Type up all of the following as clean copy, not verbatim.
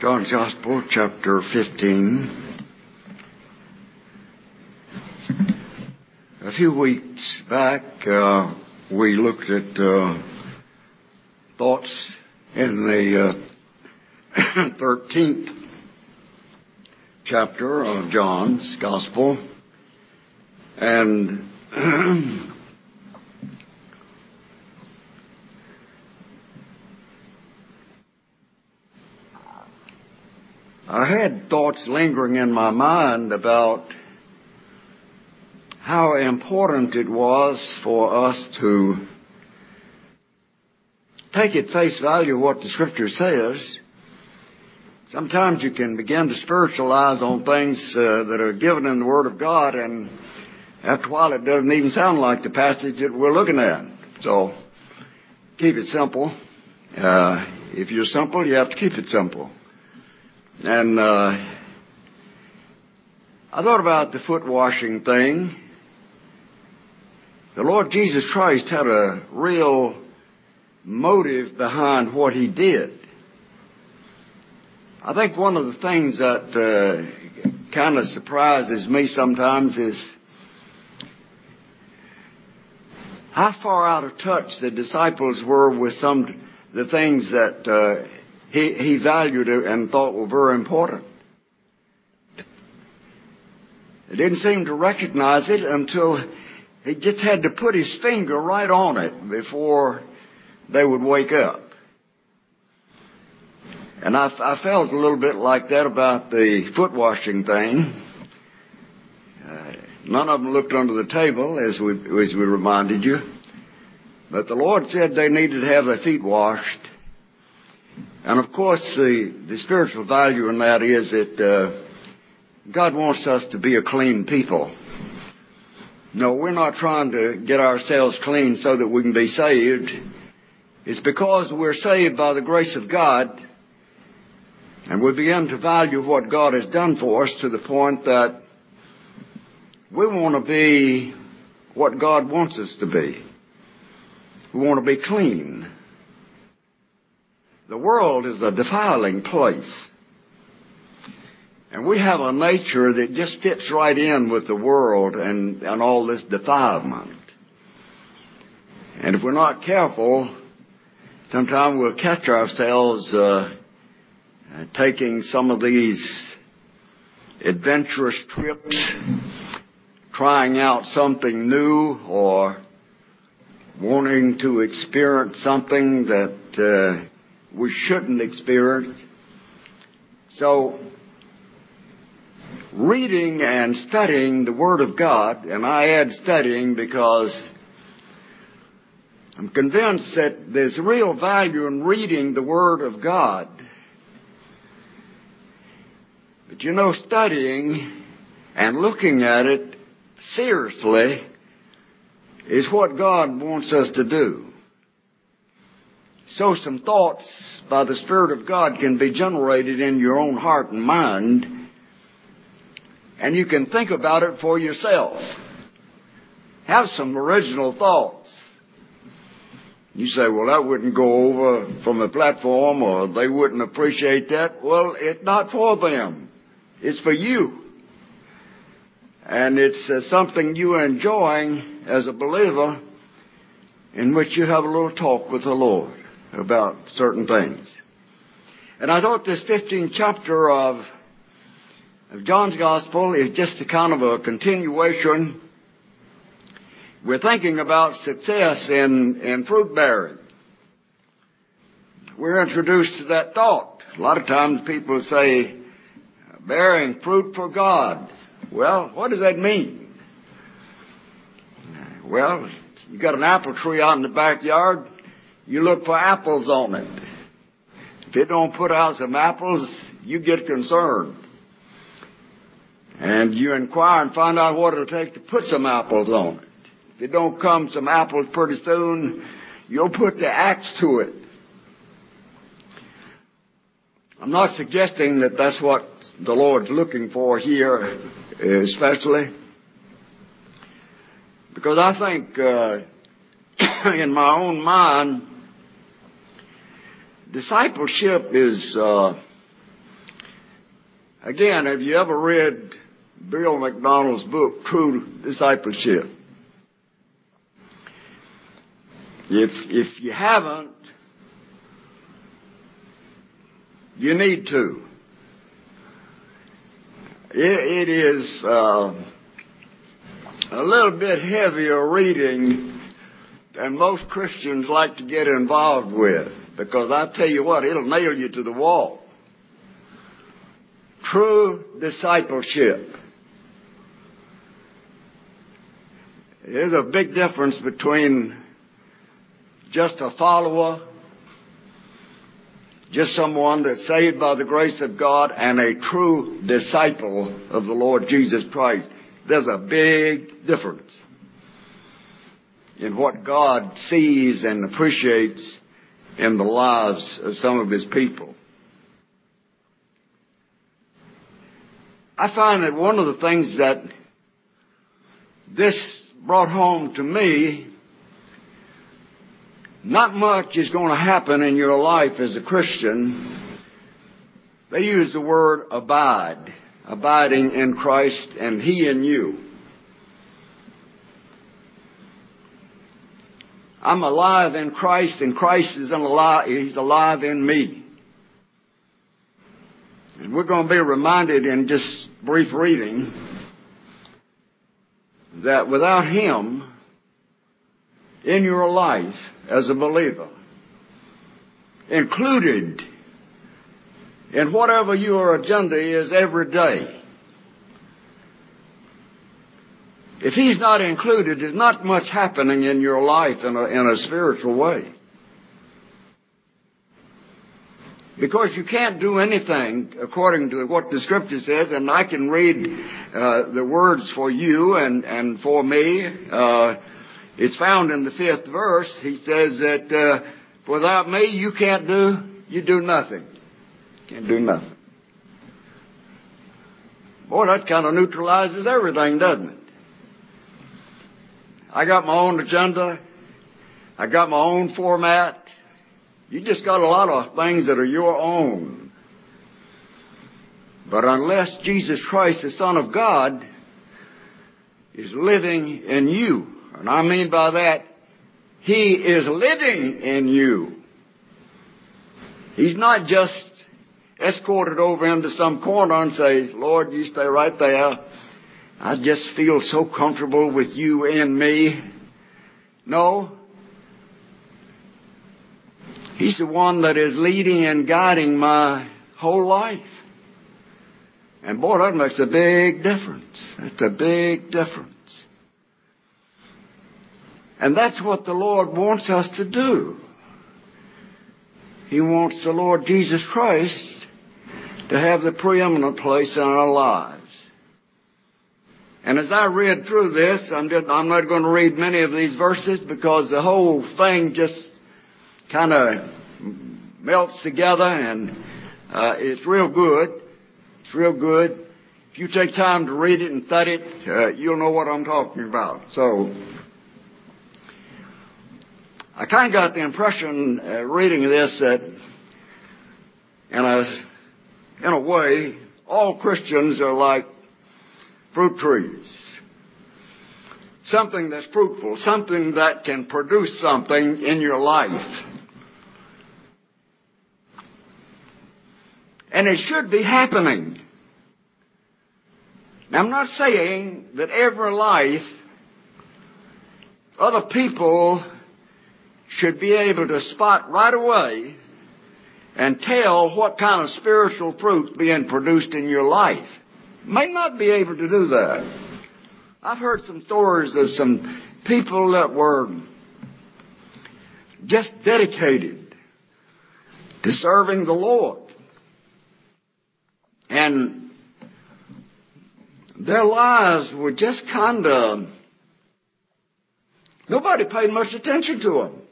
John's Gospel, chapter 15. A few weeks back, we looked at thoughts in the 13th chapter of John's Gospel, and I had thoughts lingering in my mind about how important it was for us to take at face value what the Scripture says. Sometimes you can begin to spiritualize on things that are given in the Word of God, and after a while it doesn't even sound like the passage that we're looking at. So keep it simple. If you're simple, you have to keep it simple. And I thought about the foot washing thing. The Lord Jesus Christ had a real motive behind what He did. I think one of the things that kind of surprises me sometimes is how far out of touch the disciples were with some of the things that he valued and thought were very important. They didn't seem to recognize it until he just had to put his finger right on it before they would wake up. And I felt a little bit like that about the foot washing thing. None of them looked under the table, as we reminded you. But the Lord said they needed to have their feet washed. And of course, the spiritual value in that is that God wants us to be a clean people. No, we're not trying to get ourselves clean so that we can be saved. It's because we're saved by the grace of God, and we begin to value what God has done for us to the point that we want to be what God wants us to be. We want to be clean. The world is a defiling place. And we have a nature that just fits right in with the world and all this defilement. And if we're not careful, sometimes we'll catch ourselves taking some of these adventurous trips, trying out something new, or wanting to experience something that we shouldn't experience. So, reading and studying the Word of God, and I add studying because I'm convinced that there's real value in reading the Word of God. But you know, studying and looking at it seriously is what God wants us to do. So some thoughts by the Spirit of God can be generated in your own heart and mind, and you can think about it for yourself. Have some original thoughts. You say, well, that wouldn't go over from the platform, or they wouldn't appreciate that. Well, it's not for them. It's for you. And it's something you're enjoying as a believer in which you have a little talk with the Lord about certain things. And I thought this 15th chapter of John's Gospel is just a kind of a continuation. We're thinking about success in fruit bearing. We're introduced to that thought. A lot of times people say, bearing fruit for God. Well, what does that mean? Well, you got an apple tree out in the backyard, you look for apples on it. If it don't put out some apples, you get concerned. And you inquire and find out what it'll take to put some apples on it. If it don't come some apples pretty soon, you'll put the axe to it. I'm not suggesting that that's what the Lord's looking for here, especially. Because I think in my own mind, discipleship is Again, have you ever read Bill McDonald's book, True Discipleship? If you haven't, you need to. It is a little bit heavier reading than most Christians like to get involved with, because I tell you what, it'll nail you to the wall. True discipleship. There's a big difference between just a follower, just someone that's saved by the grace of God, and a true disciple of the Lord Jesus Christ. There's a big difference in what God sees and appreciates in the lives of some of His people. I find that one of the things that this brought home to me, not much is going to happen in your life as a Christian. They use the word abide, abiding in Christ and He in you. I'm alive in Christ, and Christ is alive. He's alive in me. And we're going to be reminded in just brief reading that without Him in your life as a believer, included in whatever your agenda is every day, if He's not included, there's not much happening in your life in a spiritual way. Because you can't do anything according to what the Scripture says, and I can read the words for you and for me. It's found in the 5th verse. He says that without me you do nothing. Can't do nothing. Boy, that kind of neutralizes everything, doesn't it? I got my own agenda. I got my own format. You just got a lot of things that are your own. But unless Jesus Christ, the Son of God, is living in you, and I mean by that, He is living in you. He's not just escorted over into some corner and say, Lord, you stay right there. I just feel so comfortable with you in me. No. He's the one that is leading and guiding my whole life. And boy, that makes a big difference. That's a big difference. And that's what the Lord wants us to do. He wants the Lord Jesus Christ to have the preeminent place in our lives. And as I read through this, I'm not going to read many of these verses because the whole thing just kind of melts together, and it's real good. It's real good. If you take time to read it and study it, you'll know what I'm talking about. So I kind of got the impression reading this that in a way, all Christians are like fruit trees. Something that's fruitful, something that can produce something in your life. And it should be happening. Now, I'm not saying that every life, other people should be able to spot right away and tell what kind of spiritual fruit being produced in your life. May not be able to do that. I've heard some stories of some people that were just dedicated to serving the Lord. And their lives were just kind of, nobody paid much attention to them.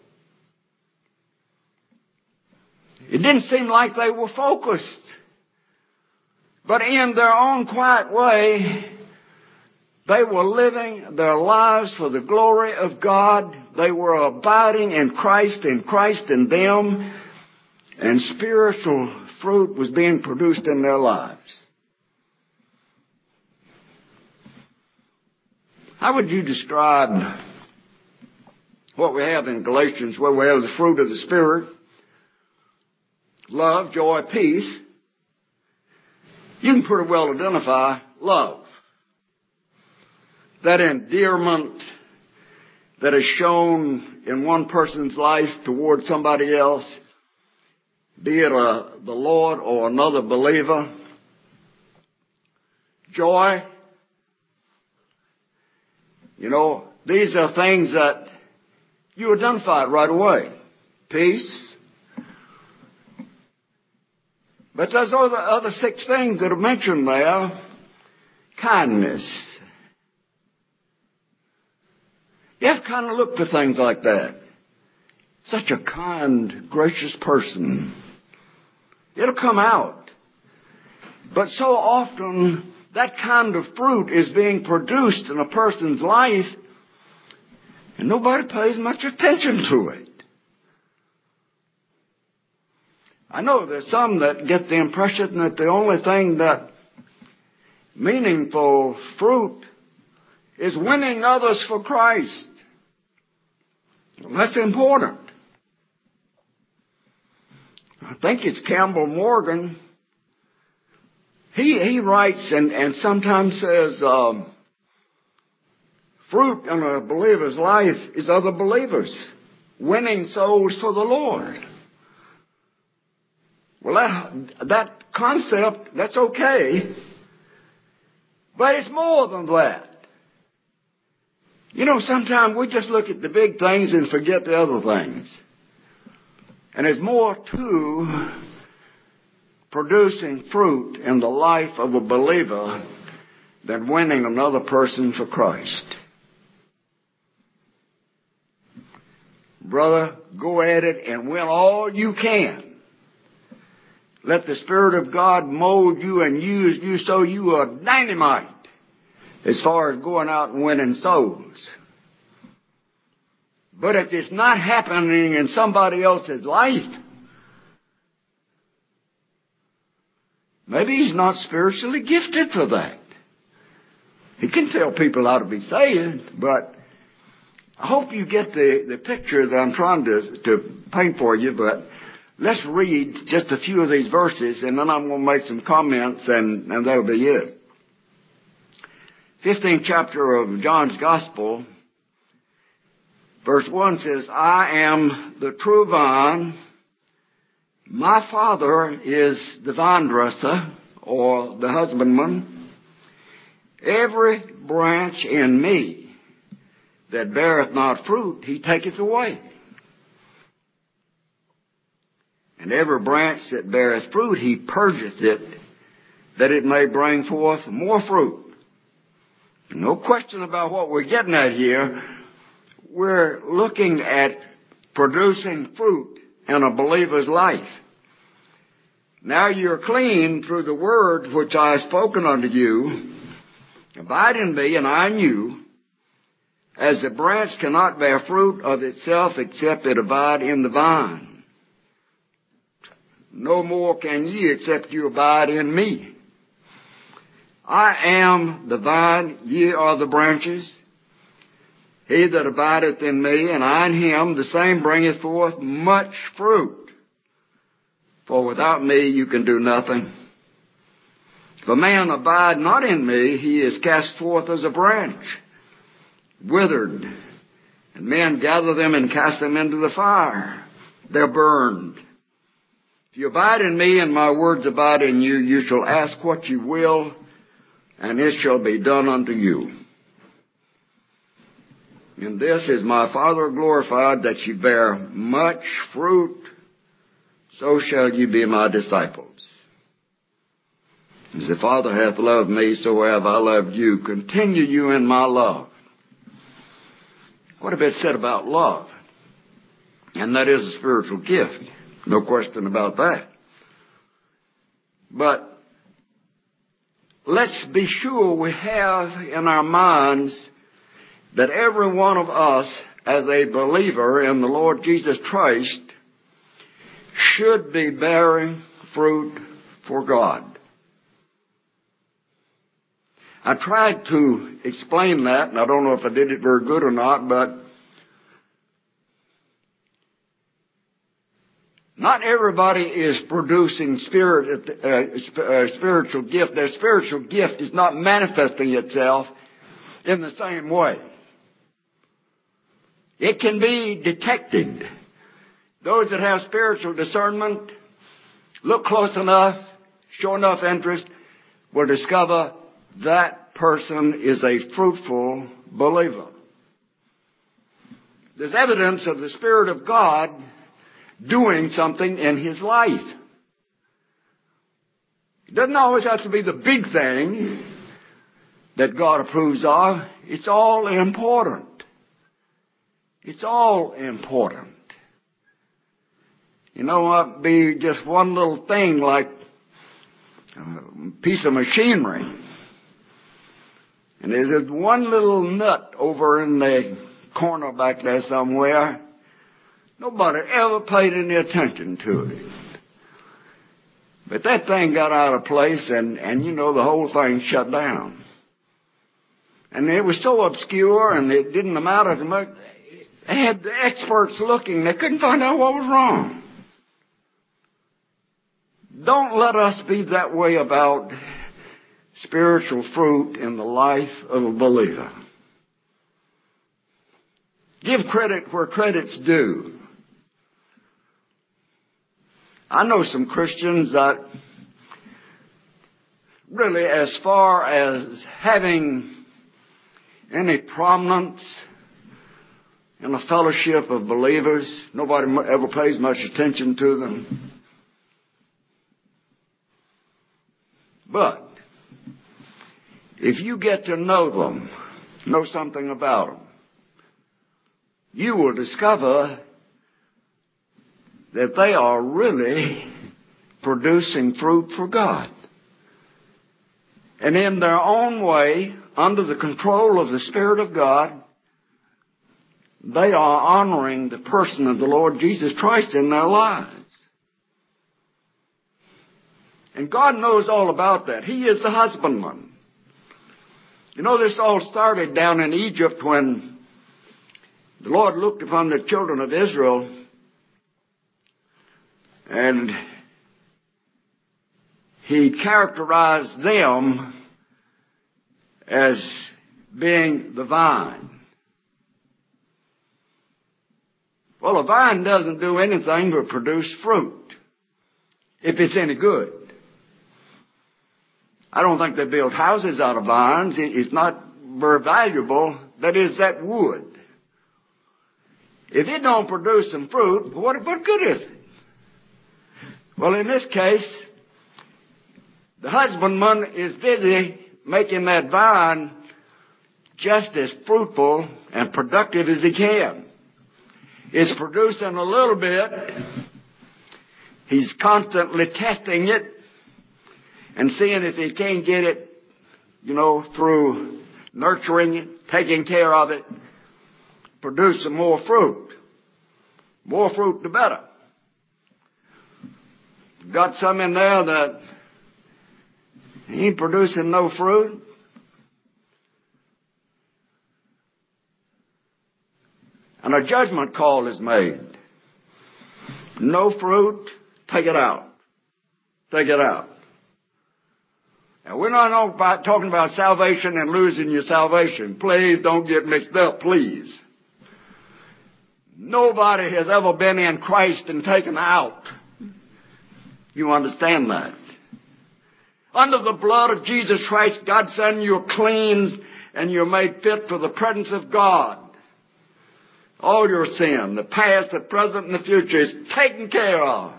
It didn't seem like they were focused. But in their own quiet way, they were living their lives for the glory of God. They were abiding in Christ in them, and spiritual fruit was being produced in their lives. How would you describe what we have in Galatians, where we have the fruit of the Spirit? Love, joy, peace. You can pretty well identify love. That endearment that is shown in one person's life toward somebody else, be it the Lord or another believer. Joy. You know, these are things that you identify right away. Peace. But there's other 6 things that are mentioned there. Kindness. You have to kind of look for things like that. Such a kind, gracious person. It'll come out. But so often, that kind of fruit is being produced in a person's life, and nobody pays much attention to it. I know there's some that get the impression that the only thing that meaningful fruit is winning others for Christ. Well, that's important. I think it's Campbell Morgan. He writes and sometimes says, fruit in a believer's life is other believers, winning souls for the Lord. Well, that concept, that's okay, but it's more than that. You know, sometimes we just look at the big things and forget the other things. And there's more to producing fruit in the life of a believer than winning another person for Christ. Brother, go at it and win all you can. Let the Spirit of God mold you and use you so you are dynamite as far as going out and winning souls. But if it's not happening in somebody else's life, maybe he's not spiritually gifted for that. He can tell people how to be saved, but I hope you get the picture that I'm trying to paint for you. But let's read just a few of these verses, and then I'm going to make some comments, and that'll be it. 15th chapter of John's Gospel, verse 1 says, I am the true vine. My Father is the vine dresser, or the husbandman. Every branch in me that beareth not fruit, he taketh away. And every branch that beareth fruit, he purgeth it, that it may bring forth more fruit. No question about what we're getting at here. We're looking at producing fruit in a believer's life. Now you're clean through the word which I have spoken unto you. Abide in me, and I in you. As the branch cannot bear fruit of itself except it abide in the vine, no more can ye except you abide in me. I am the vine, ye are the branches. He that abideth in me, and I in him, the same bringeth forth much fruit. For without me you can do nothing. If a man abide not in me, he is cast forth as a branch, withered, and men gather them and cast them into the fire. They're burned. If you abide in me and my words abide in you, you shall ask what you will, and it shall be done unto you. In this is my Father glorified, that ye bear much fruit, so shall ye be my disciples. As the Father hath loved me, so have I loved you. Continue you in my love. What have been said about love? And that is a spiritual gift. No question about that. But let's be sure we have in our minds that every one of us, as a believer in the Lord Jesus Christ, should be bearing fruit for God. I tried to explain that, and I don't know if I did it very good or not, but not everybody is producing spiritual gift. Their spiritual gift is not manifesting itself in the same way. It can be detected. Those that have spiritual discernment, look close enough, show enough interest, will discover that person is a fruitful believer. There's evidence of the Spirit of God doing something in his life. It doesn't always have to be the big thing that God approves of. It's all important. It's all important. You know, it might be just one little thing like a piece of machinery. And there's this one little nut over in the corner back there somewhere. Nobody ever paid any attention to it. But that thing got out of place and you know, the whole thing shut down. And it was so obscure and it didn't matter to much. They had the experts looking. They couldn't find out what was wrong. Don't let us be that way about spiritual fruit in the life of a believer. Give credit where credit's due. I know some Christians that really, as far as having any prominence in a fellowship of believers, nobody ever pays much attention to them. But if you get to know them, know something about them, you will discover that they are really producing fruit for God. And in their own way, under the control of the Spirit of God, they are honoring the person of the Lord Jesus Christ in their lives. And God knows all about that. He is the husbandman. You know, this all started down in Egypt when the Lord looked upon the children of Israel and He characterized them as being the vine. Well, a vine doesn't do anything but produce fruit, if it's any good. I don't think they build houses out of vines. It's not very valuable. That is, that wood. If it don't produce some fruit, what good is it? Well, in this case, the husbandman is busy making that vine just as fruitful and productive as he can. It's producing a little bit. He's constantly testing it and seeing if he can't get it, you know, through nurturing it, taking care of it, produce some more fruit. More fruit, the better. Got some in there that ain't producing no fruit. And a judgment call is made. No fruit, take it out. Take it out. Now, we're not talking about salvation and losing your salvation. Please don't get mixed up, please. Nobody has ever been in Christ and taken out. You understand that? Under the blood of Jesus Christ, God's Son, you're cleansed and you're made fit for the presence of God. All your sin, the past, the present, and the future is taken care of.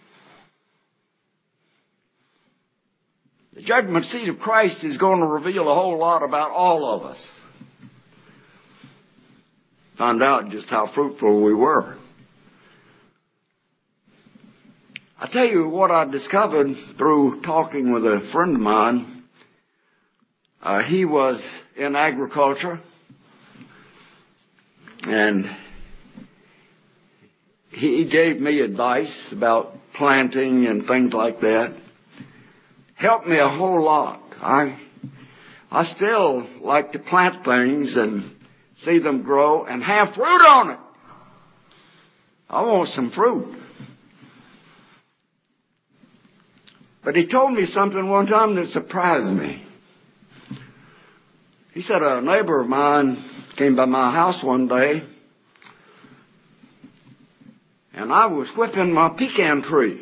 The judgment seat of Christ is going to reveal a whole lot about all of us. Find out just how fruitful we were. I tell you what I discovered through talking with a friend of mine. He was in agriculture. And he gave me advice about planting and things like that. Helped me a whole lot. I still like to plant things and see them grow and have fruit on it. I want some fruit. But he told me something one time that surprised me. He said a neighbor of mine came by my house one day, and I was whipping my pecan tree.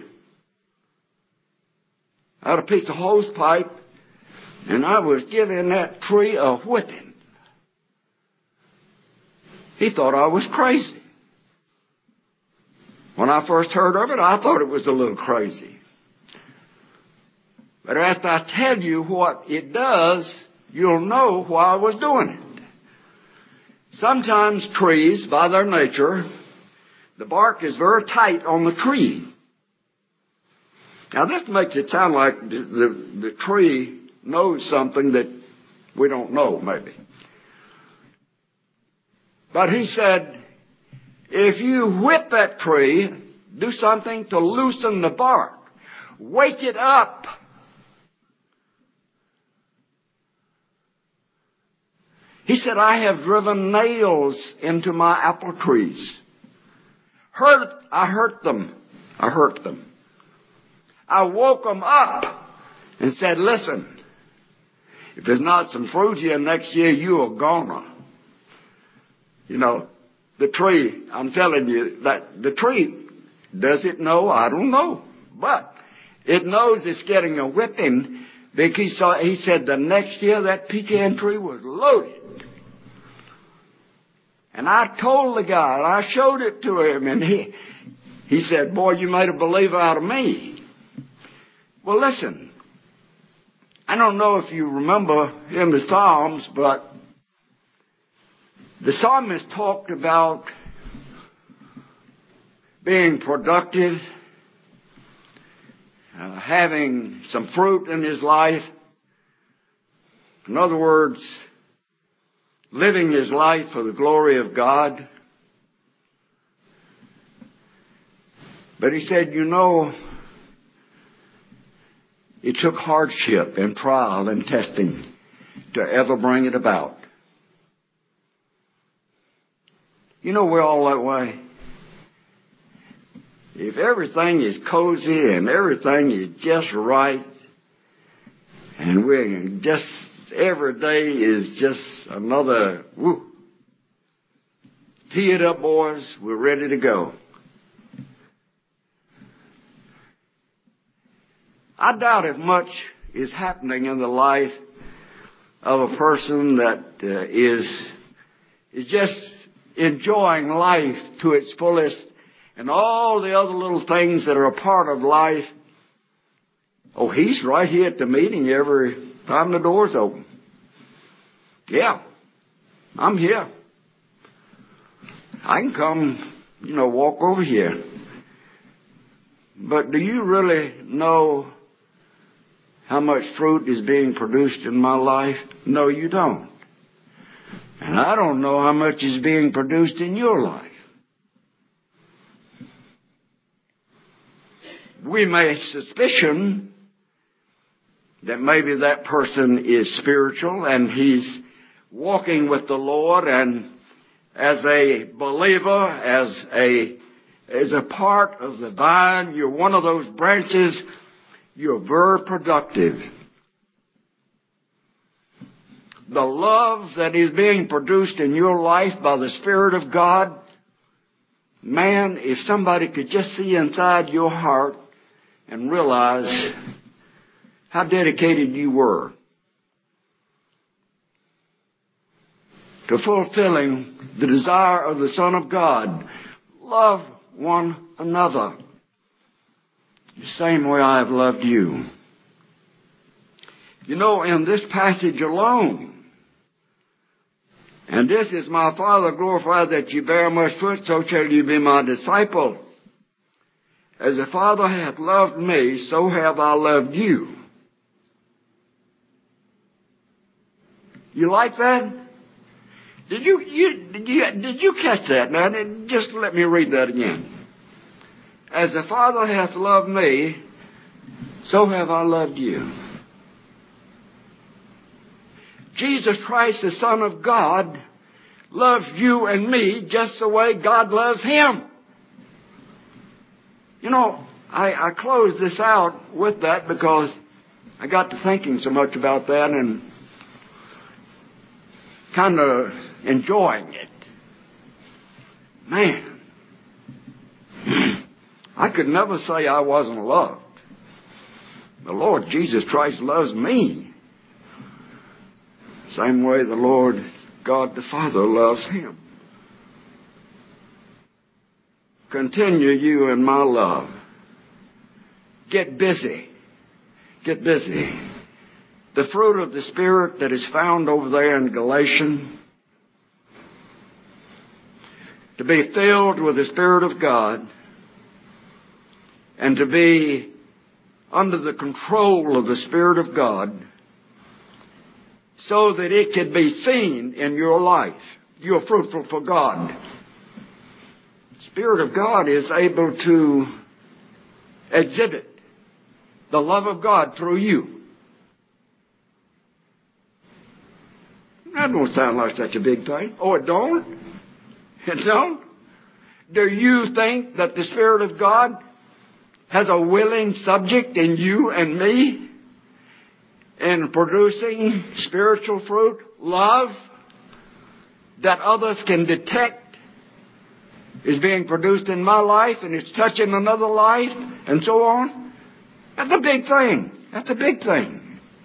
I had a piece of hose pipe, and I was giving that tree a whipping. He thought I was crazy. When I first heard of it, I thought it was a little crazy. But as I tell you what it does, you'll know why I was doing it. Sometimes trees, by their nature, the bark is very tight on the tree. Now this makes it sound like the tree knows something that we don't know, maybe. But he said, if you whip that tree, do something to loosen the bark. Wake it up. He said, I have driven nails into my apple trees. I hurt them. I woke them up and said, listen, if there's not some fruit here next year, you are gonna. You know, the tree, I'm telling you, that the tree, does it know? I don't know. But it knows it's getting a whipping because he said the next year that pecan tree was loaded. And I told the guy, and I showed it to him, and he said, boy, you made a believer out of me. Well, listen, I don't know if you remember in the Psalms, but the psalmist talked about being productive, having some fruit in his life. In other words, living his life for the glory of God. But he said, you know, it took hardship and trial and testing to ever bring it about. You know, we're all that way. If everything is cozy and everything is just right, and we're just, every day is just another, woo. Tee it up, boys. We're ready to go. I doubt if much is happening in the life of a person that is just enjoying life to its fullest and all the other little things that are a part of life. Oh, he's right here at the meeting every time the door's open. Yeah, I'm here. I can come, walk over here. But do you really know how much fruit is being produced in my life? No, you don't. And I don't know how much is being produced in your life. We may suspicion that maybe that person is spiritual and he's walking with the Lord, and as a believer, as a part of the vine, you're one of those branches, you're very productive. The love that is being produced in your life by the Spirit of God, man, if somebody could just see inside your heart and realize how dedicated you were to fulfilling the desire of the Son of God. Love one another the same way I have loved you. You know, in this passage alone, and this is my Father glorified that you bear much fruit, so shall you be my disciple. As the Father hath loved me, so have I loved you. You like that? Did you catch that? Now, just let me read that again. As the Father hath loved me, so have I loved you. Jesus Christ, the Son of God, loves you and me just the way God loves Him. You know, I closed this out with that because I got to thinking so much about that and kind of enjoying it. Man, I could never say I wasn't loved. The Lord Jesus Christ loves me. Same way the Lord God the Father loves Him. Continue you in my love. Get busy. Get busy. The fruit of the Spirit that is found over there in Galatians, to be filled with the Spirit of God and to be under the control of the Spirit of God so that it can be seen in your life. You're fruitful for God. The Spirit of God is able to exhibit the love of God through you. That don't sound like such a big thing. Oh, it don't? It don't? Do you think that the Spirit of God has a willing subject in you and me in producing spiritual fruit, love, that others can detect is being produced in my life and it's touching another life and so on? That's a big thing. That's a big thing.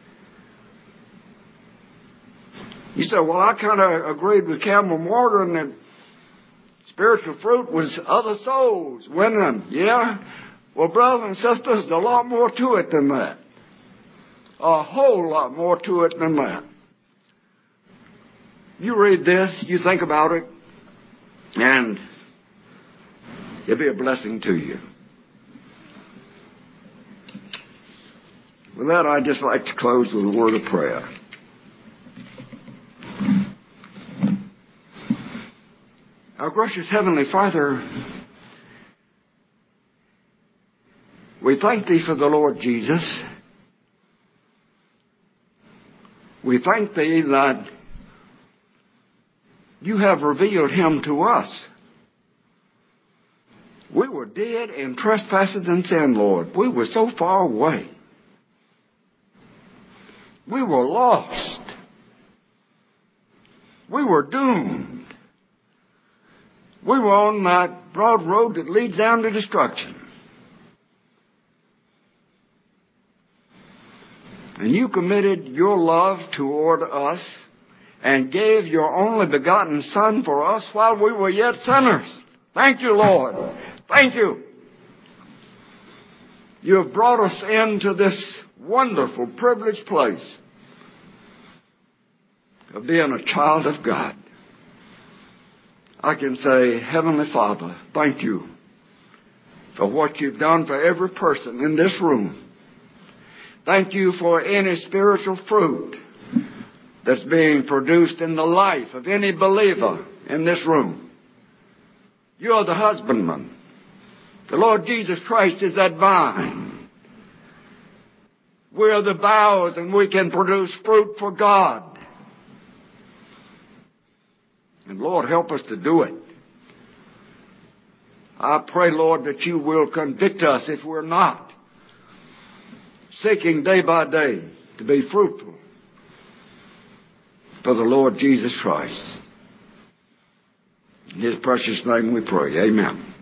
You say, well, I kind of agreed with Campbell Morgan that spiritual fruit was other souls winning them. Yeah? Well, brothers and sisters, there's a lot more to it than that. A whole lot more to it than that. You read this, you think about it, and it'll be a blessing to you. With that, I'd just like to close with a word of prayer. Our gracious Heavenly Father, we thank Thee for the Lord Jesus. We thank Thee that You have revealed Him to us. We were dead in trespasses and sin, Lord. We were so far away. We were lost. We were doomed. We were on that broad road that leads down to destruction. And You committed Your love toward us and gave Your only begotten Son for us while we were yet sinners. Thank You, Lord. Thank You. You have brought us into this wonderful, privileged place of being a child of God. I can say, Heavenly Father, thank You for what You've done for every person in this room. Thank You for any spiritual fruit that's being produced in the life of any believer in this room. You are the husbandman. The Lord Jesus Christ is that vine. We are the boughs and we can produce fruit for God. And Lord, help us to do it. I pray, Lord, that You will convict us if we're not seeking day by day to be fruitful for the Lord Jesus Christ. In His precious name we pray. Amen.